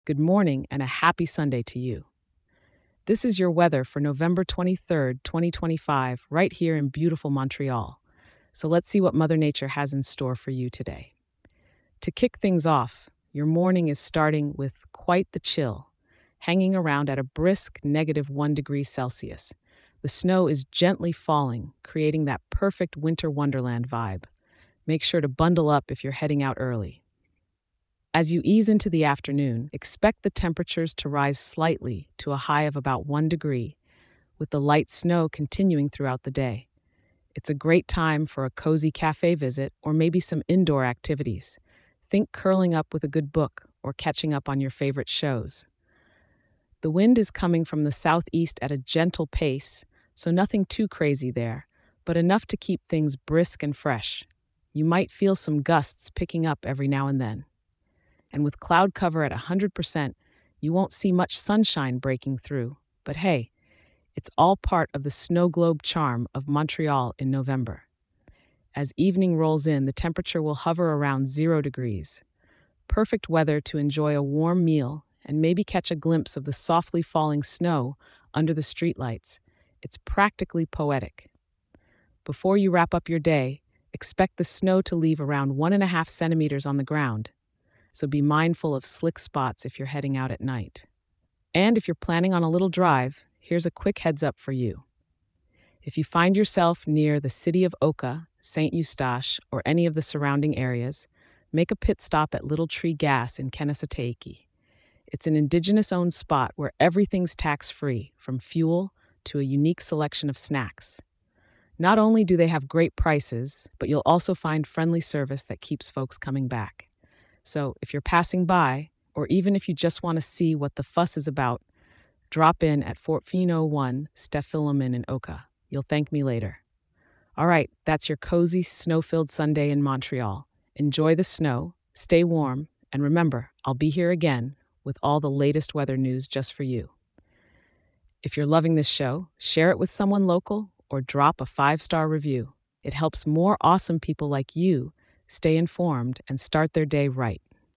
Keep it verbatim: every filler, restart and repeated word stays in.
good morning, and a happy Sunday to you. This is your weather for November twenty-third, twenty twenty-five, right here in beautiful Montreal. So let's see what Mother Nature has in store for you today. To kick things off, your morning is starting with quite the chill, hanging around at a brisk negative one degree Celsius. The snow is gently falling, creating that perfect winter wonderland vibe. Make sure to bundle up if you're heading out early. As you ease into the afternoon, expect the temperatures to rise slightly to a high of about one degree, with the light snow continuing throughout the day. It's a great time for a cozy cafe visit or maybe some indoor activities. Think curling up with a good book or catching up on your favorite shows. The wind is coming from the southeast at a gentle pace, so nothing too crazy there, but enough to keep things brisk and fresh. You might feel some gusts picking up every now and then. And with cloud cover at one hundred percent, you won't see much sunshine breaking through. But hey, it's all part of the snow globe charm of Montreal in November. As evening rolls in, the temperature will hover around zero degrees. Perfect weather to enjoy a warm meal and maybe catch a glimpse of the softly falling snow under the streetlights. It's practically poetic. Before you wrap up your day, expect the snow to leave around one and a half centimeters on the ground, so be mindful of slick spots if you're heading out at night. And if you're planning on a little drive, here's a quick heads up for you. If you find yourself near the city of Oka, Saint Eustache, or any of the surrounding areas, make a pit stop at Little Tree Gas in Kanesatake. It's an indigenous-owned spot where everything's tax-free, from fuel to a unique selection of snacks. Not only do they have great prices, but you'll also find friendly service that keeps folks coming back. So if you're passing by, or even if you just want to see what the fuss is about, drop in at fourteen oh one Stephilomen in Oka. You'll thank me later. All right, that's your cozy, snow-filled Sunday in Montreal. Enjoy the snow, stay warm, and remember, I'll be here again with all the latest weather news just for you. If you're loving this show, share it with someone local or drop a five-star review. It helps more awesome people like you stay informed and start their day right.